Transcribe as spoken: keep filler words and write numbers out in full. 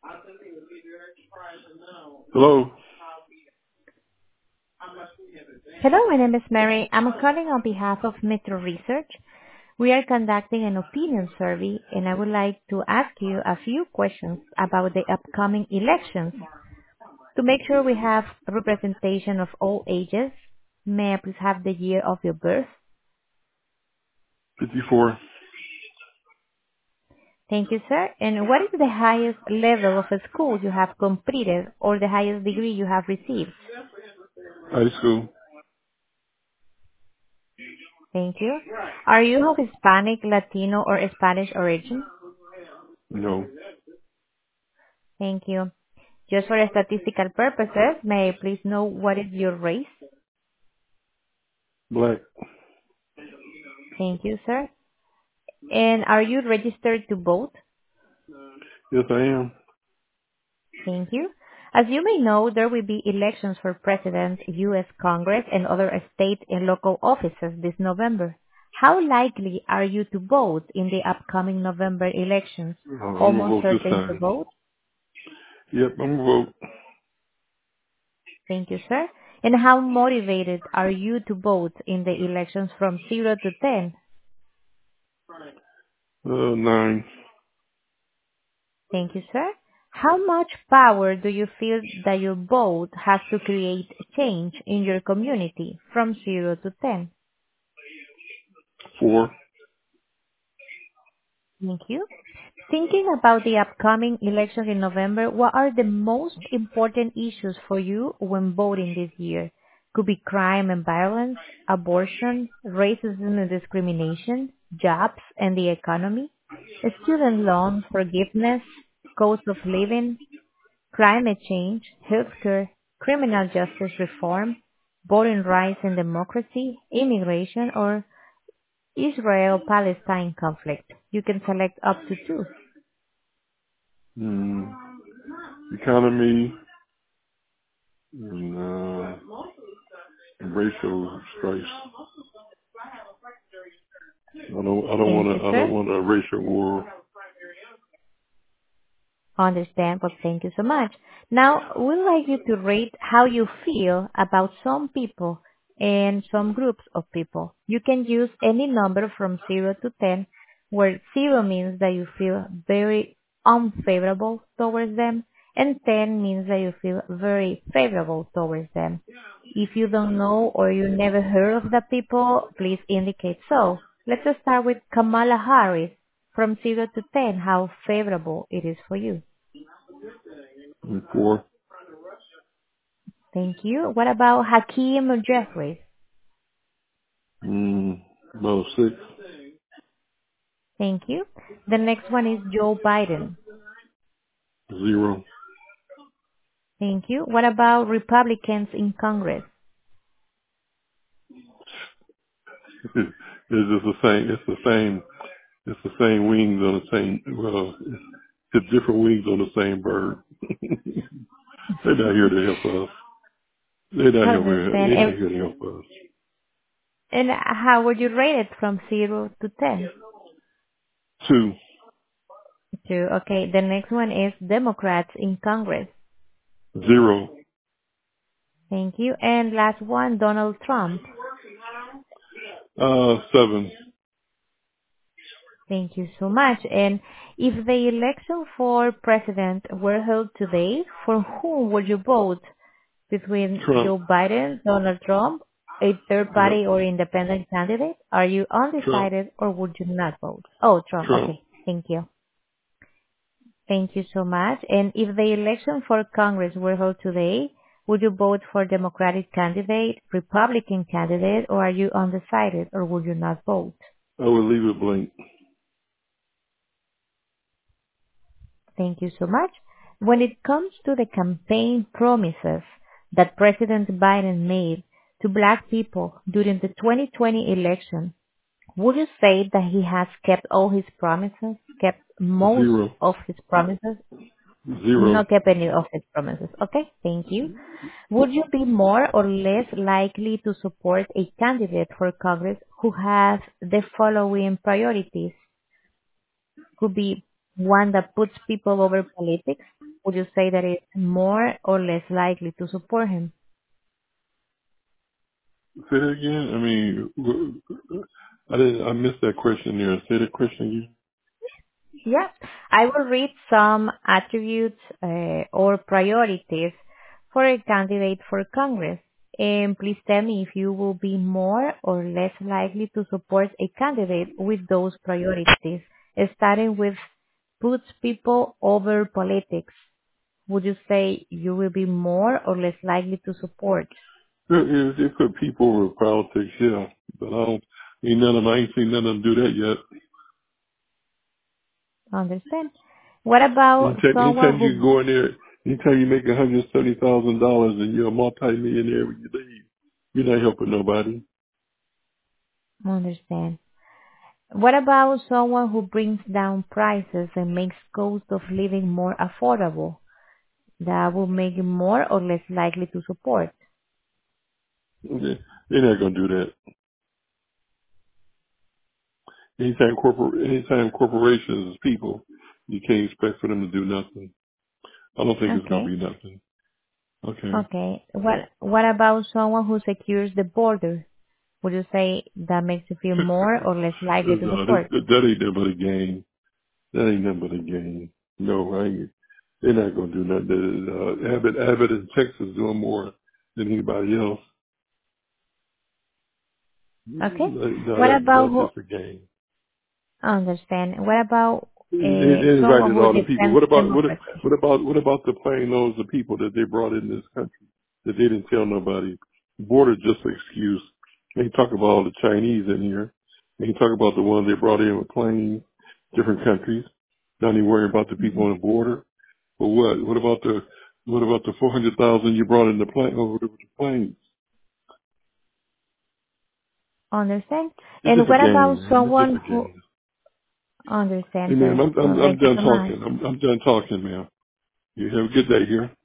Hello. Hello, my name is Mary. I'm calling on behalf of Metro Research. We are conducting an opinion survey, and I would like to ask you a few questions about the upcoming elections. To make sure we have representation of all ages, may I please have the year of your birth? fifty-four. Thank you, sir. And what is the highest level of a school you have completed or the highest degree you have received? High school. Thank you. Are you of Hispanic, Latino, or Spanish origin? No. Thank you. Just for statistical purposes, may I please know what is your race? Black. Thank you, sir. And are you registered to vote? Yes, I am. Thank you. As you may know, there will be elections for President, U S. Congress, and other state and local offices this November. How likely are you to vote in the upcoming November elections? Uh, I'm gonna Almost vote this certain to time. vote? Yep, I'm gonna vote. Thank you, sir. And how motivated are you to vote in the elections from zero to ten? Uh, nine. Thank you, sir. How much power do you feel that your vote has to create change in your community from zero to ten? Four. Thank you. Thinking about the upcoming elections in November, what are the most important issues for you when voting this year? Could be crime and violence, abortion, racism and discrimination, jobs and the economy, student loan forgiveness, cost of living, climate change, healthcare, criminal justice reform, voting rights and democracy, immigration, or Israel-Palestine conflict. You can select up to two. Mm, economy and uh, racial strife. I don't. I don't want Thank you, to. I don't sir. want a racial war. Understand, but thank you so much. Now, we'd like you to rate how you feel about some people and some groups of people. You can use any number from zero to ten, where zero means that you feel very unfavorable towards them, and ten means that you feel very favorable towards them. If you don't know or you never heard of the people, please indicate so. Let's just start with Kamala Harris. From zero to ten, how favorable it is for you. And four. Thank you. What about Hakeem Jeffries? Mm, about six. Thank you. The next one is Joe Biden. Zero. Thank you. What about Republicans in Congress? it's just the same. It's the same. It's the same wings on the same. Well, it's, it's different wings on the same bird. They're not here to help us. They're not here. Understand. They're And, not here to help us. and how would you rate it from zero to ten? Two. Two. Okay. The next one is Democrats in Congress. Zero. Thank you. And last one, Donald Trump. Uh, seven. Thank you so much. And if the election for president were held today, for whom would you vote? Between Trump. Joe Biden, Donald Trump, a third Yep. party or independent candidate? Are you Trump. undecided or would you not vote? Oh, Trump. Trump. Okay. Thank you. Thank you so much. And if the election for Congress were held today, would you vote for Democratic candidate, Republican candidate, or are you undecided or would you not vote? I would leave it blank. Thank you so much. When it comes to the campaign promises that President Biden made to black people during the twenty twenty election, would you say that he has kept all his promises, kept most Zero. of his promises, Zero. not kept any of his promises? Okay, thank you. Would you be more or less likely to support a candidate for Congress who has the following priorities? Could be one that puts people over politics, would you say that it's more or less likely to support him? Say that again. I mean, wh- I didn't. I missed that question there. Say that question again. Yeah, I will read some attributes uh, or priorities for a candidate for Congress. And please tell me if you will be more or less likely to support a candidate with those priorities, starting with puts people over politics. Would you say you will be more or less likely to support? They, they put people over politics, yeah, but I don't. Ain't none of them. I ain't seen none of them do that yet. Understand? What about Anytime, someone anytime you who go in there, anytime you make one hundred seventy thousand dollars and you're a multimillionaire when you leave, you're not helping nobody. understand? What about someone who brings down prices and makes cost of living more affordable? That will make you more or less likely to support. They- They're not gonna do that. Anytime corpor, anytime corporations is people, you can't expect for them to do nothing. I don't think it's gonna Okay. be nothing. Okay. Okay. What What about someone who secures the border? Would you say that makes you feel more or less likely to no, that, support? that ain't nothing but a game. That ain't nothing but a game. No, I ain't. They're not gonna do nothing. Uh, Abbott, Abbott in Texas doing more than anybody else. Okay. No, What that, about that's who? just a game. Understand. What about They, uh, they someone invited who all the people. defends What about what? democracy? What about what about the plain nose of people that they brought in this country that they didn't tell nobody? The border just an excuse. They talk about all the Chinese in here. They talk about the ones they brought in with planes, different countries. Not even worry about the people Mhm. on the border. But what? What about the what about the four hundred thousand you brought in the plane over the, the planes? Understand. It's And just a what about game, man. It's just someone a who game. understand, Hey, man, sir? I'm So I'm, I'm thank you done so much. talking. I'm I'm done talking, man. You have a good day here.